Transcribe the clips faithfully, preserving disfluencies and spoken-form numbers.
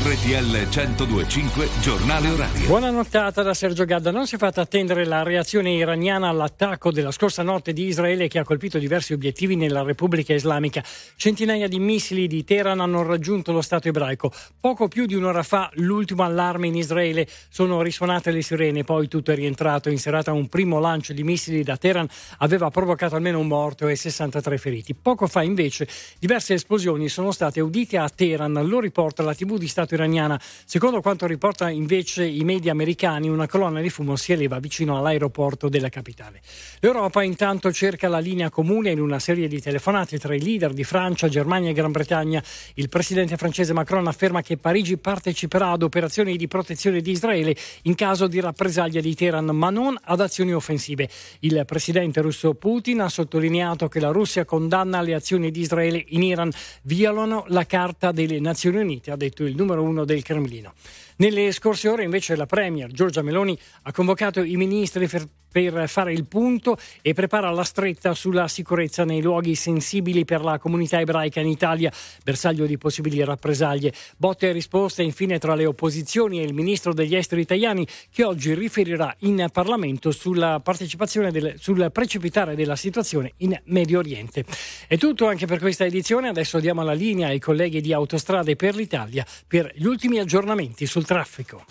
R T L centodue e cinque Giornale Orario. Buona nottata da Sergio Gadda. Non si è fatta attendere la reazione iraniana all'attacco della scorsa notte di Israele che ha colpito diversi obiettivi nella Repubblica Islamica. Centinaia di missili di Teheran hanno raggiunto lo Stato ebraico. Poco più di un'ora fa l'ultimo allarme in Israele, sono risuonate le sirene, poi tutto è rientrato. In serata un primo lancio di missili da Teheran aveva provocato almeno un morto e sessantatré feriti. Poco fa invece diverse esplosioni sono state udite a Teheran, lo riporta la tivù di Stato iraniana. Secondo quanto riporta invece i media americani, una colonna di fumo si eleva vicino all'aeroporto della capitale. L'Europa intanto cerca la linea comune in una serie di telefonate tra i leader di Francia, Germania e Gran Bretagna. Il presidente francese Macron afferma che Parigi parteciperà ad operazioni di protezione di Israele in caso di rappresaglia di Teheran, ma non ad azioni offensive. Il presidente russo Putin ha sottolineato che la Russia condanna le azioni di Israele in Iran, violano la Carta delle Nazioni Unite, ha detto il numero uno del Cremlino. Nelle scorse ore invece la premier Giorgia Meloni ha convocato i ministri per, per fare il punto e prepara la stretta sulla sicurezza nei luoghi sensibili per la comunità ebraica in Italia, bersaglio di possibili rappresaglie. Botte e risposte infine tra le opposizioni e il ministro degli esteri Tajani, che oggi riferirà in Parlamento sulla partecipazione del, sul precipitare della situazione in Medio Oriente. È tutto anche per questa edizione. Adesso diamo la linea ai colleghi di Autostrade per l'Italia per gli ultimi aggiornamenti sul traffico.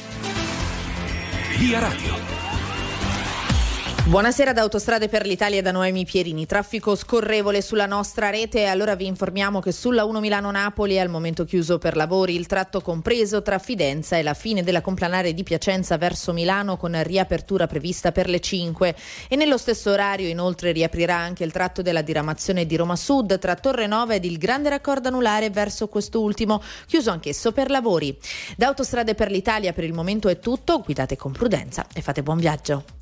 Via Radio. Buonasera da Autostrade per l'Italia, da Noemi Pierini. Traffico scorrevole sulla nostra rete e allora vi informiamo che sulla uno Milano-Napoli è al momento chiuso per lavori il tratto compreso tra Fidenza e la fine della complanare di Piacenza verso Milano, con riapertura prevista per le cinque, e nello stesso orario inoltre riaprirà anche il tratto della diramazione di Roma Sud tra Torre Nova ed il grande raccordo anulare verso quest'ultimo, chiuso anch'esso per lavori. Da Autostrade per l'Italia per il momento è tutto, guidate con prudenza e fate buon viaggio.